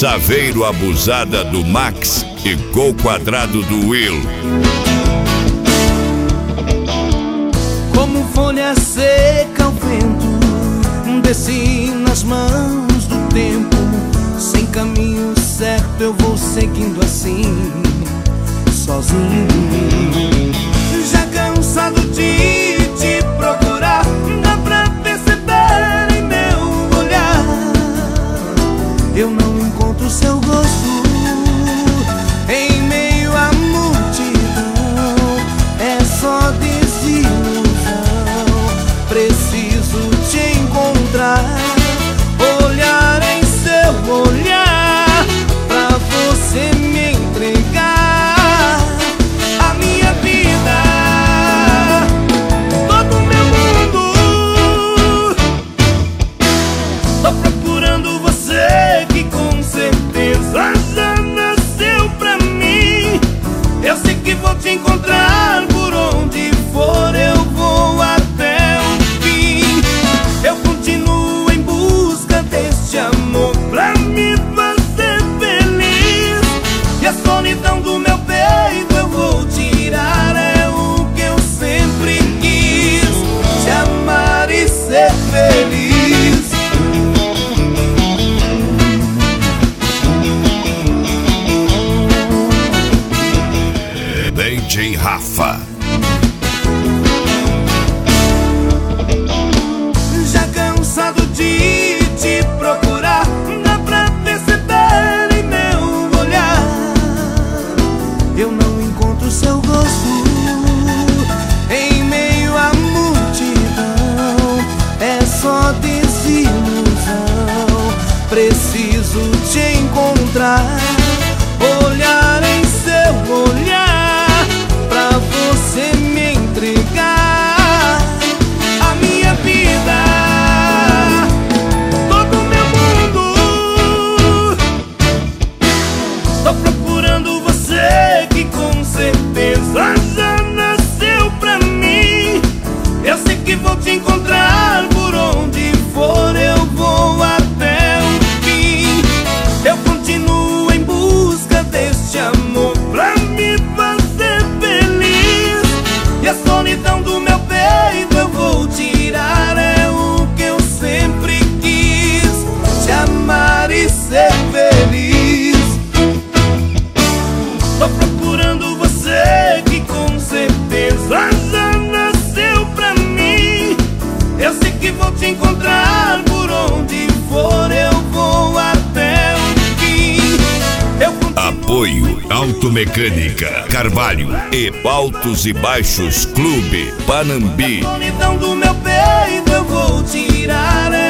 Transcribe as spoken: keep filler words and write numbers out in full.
Saveiro Abusada do Max e Gol Quadrado do Will. Como folha seca ao vento, desci nas mãos do tempo. Sem caminho certo eu vou seguindo assim, sozinho. Já cansado de te procurar, dá pra perceber em meu olhar. Eu não encontro seu gosto em meio à multidão. É só desilusão. Preciso te encontrar, olhar em seu olhar, pra você me entregar a minha vida, todo o meu mundo. Tô procurando você que com certeza já nasceu pra mim. Eu sei que vou te encontrar por onde for, eu vou até o fim. Eu continuo em busca deste amor pra me fazer feliz. E a solidão do meu peito eu vou tirar. É o que eu sempre quis, te amar e ser feliz. D J Rafa. Já cansado de te procurar, dá pra perceber em meu olhar. Eu não encontro seu gosto em meio à multidão. É só desilusão. Preciso te encontrar, olhar em seu olhar, pra você me entregar a minha vida, todo o meu mundo. Tô procurando você que com certeza já nasceu pra mim. Eu sei que vou te encontrar por onde for, eu vou até o fim. Eu continuo em busca deste amor pra me fazer feliz. E a solidão do meu peito eu vou tirar. É o que eu sempre quis, te amar e ser feliz. Tô procurando você que com certeza já nasceu pra mim. Eu sei que vou te encontrar por onde for, eu vou até o fim. Eu continuo. Apoio Automecânica Carvalho e Altos e Baixos Clube Panambi. A solidão do meu peito eu vou tirar.